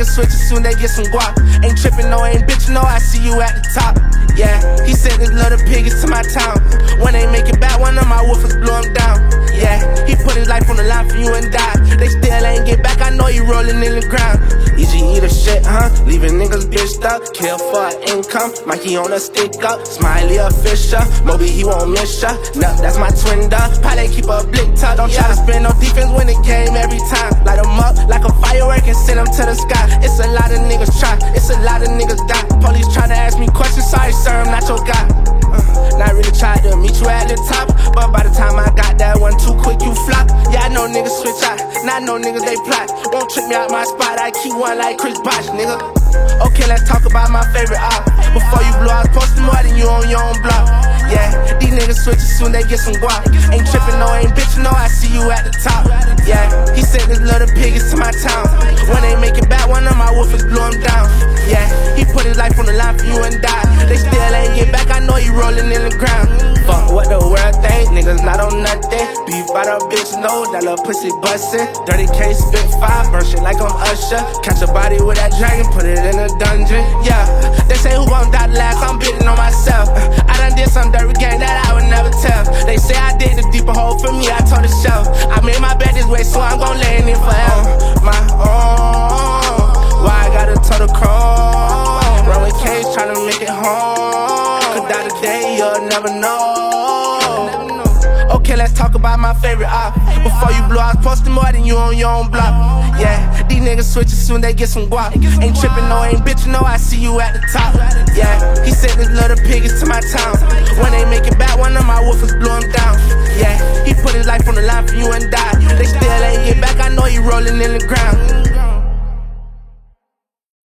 niggas switch as soon they get some guap. Ain't trippin', no, ain't bitchin', no, I see you at the top. Yeah, he said this little pig is to my town. When they make it back, one of my woofers blew him down. Yeah, he put his life on the line for you and die. They still ain't get back, I know you rollin' in the ground. Easy eater shit, huh? Leaving niggas bitched up. Kill for income, Mikey on a stick up. Smiley a fisher, Moby he won't miss ya. Nuh, that's my twin duh. Probably keep a blick tuck. Don't try to spin no defense when it came every time. Light 'em up like a firework and send 'em to the sky. It's a lot of niggas try, it's a lot of niggas die. Police try to ask me questions, sorry sir, I'm not your guy. Not really tried to meet you at the top, but by the time I got that one too quick, you flop. Yeah, I know niggas switch out, now I know niggas they plot. Won't trip me out my spot, I keep one like Chris Bosh, nigga. Okay, let's talk about my favorite op. Before you blow, I was posting more than you on your own block. Yeah, these niggas switch as soon they get some guap. Ain't trippin', no, ain't bitchin', no, I see you at the top. Yeah, he said this little pig is to my town. When they make it back, one of my woofers blew him down. Yeah, he put his life on the line for you and die. They still ain't get back, I know you rollin' in the ground. Fuck what the world think, niggas not on nothing. Beef by the bitch, no, that little pussy bustin'. Dirty case, spit fire, burn shit like I'm Usher. Catch a body with that dragon, put it in a dungeon. Yeah, they say who gon' die last, I'm bidding on myself. I done did some dirty game that I would never tell. They say I dig the deeper hole for me, I told the shelf. I made my bed this way, so I'm gon' lay in it forever. My own, why I gotta total chrome? Run with K's tryna make it home. Cause die today, you'll never know. Okay, let's talk about my favorite op. Before you blow, I was posting more than you on your own block. Yeah, these niggas switch as soon they get some guap. Ain't trippin', no, ain't bitchin', no, I see you at the top. Yeah, he said this little pig is to my town. When they make it back, one of my woofers blew him down. Yeah, he put his life on the line for you and die. They still ain't get back, I know you rollin' in the ground.